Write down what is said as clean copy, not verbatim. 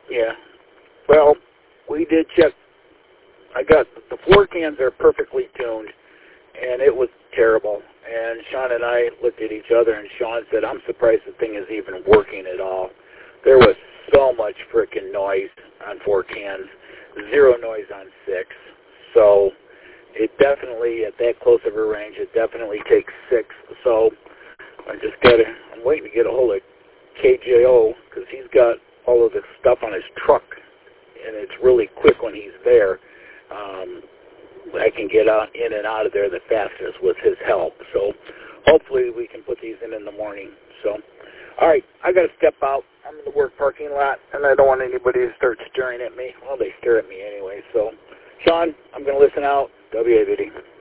Yeah. Well, we did check. I got the floor cans are perfectly tuned, and it was terrible. And Sean and I looked at each other, and Sean said, "I'm surprised the thing is even working at all." There was so much freaking noise on 4 cans, zero noise on 6. So it definitely, at that close of a range, it definitely takes 6. So I'm waiting to get a hold of KJO because he's got all of this stuff on his truck, and it's really quick when he's there. I can get in and out of there the fastest with his help. So hopefully we can put these in the morning. So, all right, I got to step out. I'm in the work parking lot, and I don't want anybody to start staring at me. Well, they stare at me anyway. So, Sean, I'm going to listen out. WAVD.